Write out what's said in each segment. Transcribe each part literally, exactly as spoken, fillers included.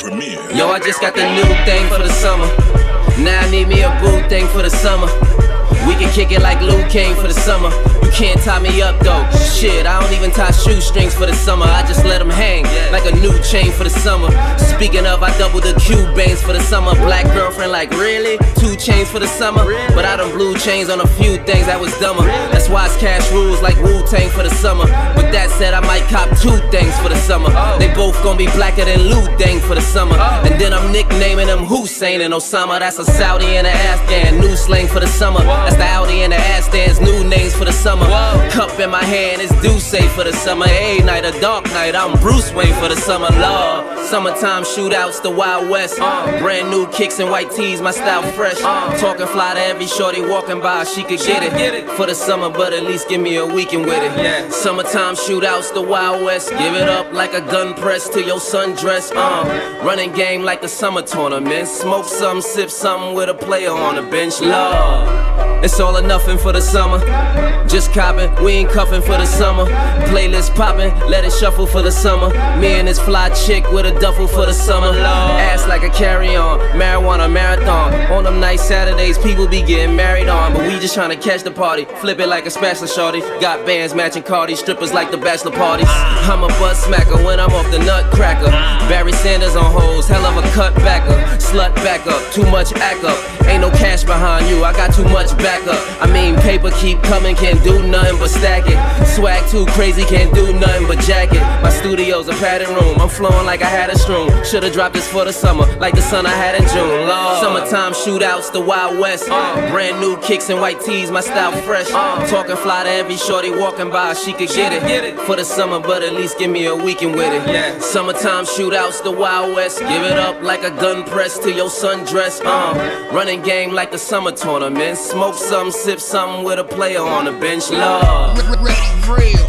premiere. Yo, I just got the new thing for the summer. Now I need me a boo thing for the summer. We can kick it like Luke Kane for the summer. You can't tie me up though. Shit, I don't even tie shoestrings for the summer. I just let them hang like a new chain for the summer. Speaking of, I double the Cubans for the summer. Black girlfriend like, really? Two chains for the summer? But I done blue chains on a few things that was dumber. That's why it's cash rules like Wu-Tang for the summer. With that said, I might cop two things for the summer. They both gonna be blacker than Lou Dang for the summer. And then I'm nicknaming them Hussein and Osama. That's a Saudi and an Afghan. New slang for the summer. That's the Audi and the Astans. New names for the summer. Cup in my hand, it's Duce for the summer. A night, a dark night, I'm Bruce Wayne for the summer. Lord, summertime shootouts, the Wild West. uh, Brand new kicks and white tees, my style fresh. uh, Talking fly to every shorty walking by, she could get it for the summer, but at least give me a weekend with it. Yeah. Summertime shootouts, the Wild West. Give it up like a gun press to your sundress. uh, Running game like the summer tournament. Smoke some, sip something with a player on the bench. Lord, it's all or nothing for the summer. Just copping, we ain't cuffing for the summer. Playlist popping, let it shuffle for the summer. Me and this fly chick with a duffel for the summer. Ass like a carry-on, marijuana marathon. On them nice Saturdays, people be getting married on. But we just tryna catch the party, flip it like a spatula shorty. Got bands matching Cardi, strippers like the bachelor parties. I'm a butt smacker when I'm off the nutcracker. Barry Sanders on hoes, hell of a cutbacker. Slut back up, too much act up. Ain't no cash behind you, I got too much backup. I mean paper keep coming, can't do nothing but stack it. Swag too crazy, can't do nothing but jack it. My studio's a padded room, I'm flowing like I had a stroom. Should've dropped this for the summer, like the sun I had in June. Lord. Summertime shootouts, the Wild West. uh, Brand new kicks and white tees, my style fresh. uh, Talking fly to every shorty walking by, she could get it for the summer, but at least give me a weekend with it. Yeah. Summertime shootouts, the Wild West. Give it up like a gun press to your sundress. uh, Running game like the summer tournament. Smoke some, sip something with a player on the bench. Lord, real.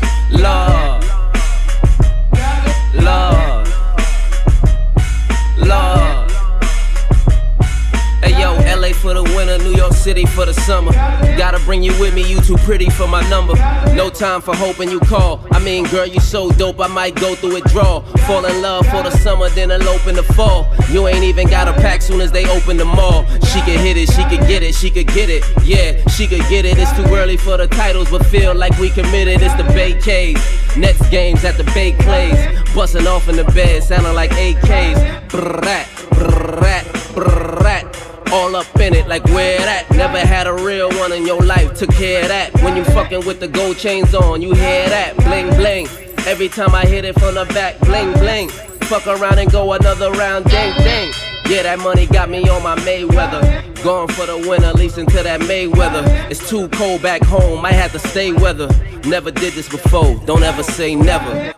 Lord, Lord, Lord. Hey yo, L A for the winter, New York City for the summer. Gotta bring you with me, you too pretty for my number. No time for hoping you call. I mean, girl, you so dope, I might go through withdrawal. Fall in love for the summer, then elope in the fall. You ain't even got a pack soon as they open the mall. She could hit it, she could get it, she could get it. Yeah, she could get it. It's too early for the titles, but feel like we committed. It's the Bay K's. Nets games at the Bay Clays. Busting off in the bed, sounding like A Ks. Brrrat, brrrat, brrrat. All up in it, like where that? Never had a real one in your life, took care of that. When you fucking with the gold chains on, you hear that? Bling bling. Every time I hit it from the back, bling bling. Fuck around and go another round, ding ding. Yeah, that money got me on my Mayweather. Going for the winner, leasing to that Mayweather. It's too cold back home, I had to stay weather. Never did this before, don't ever say never.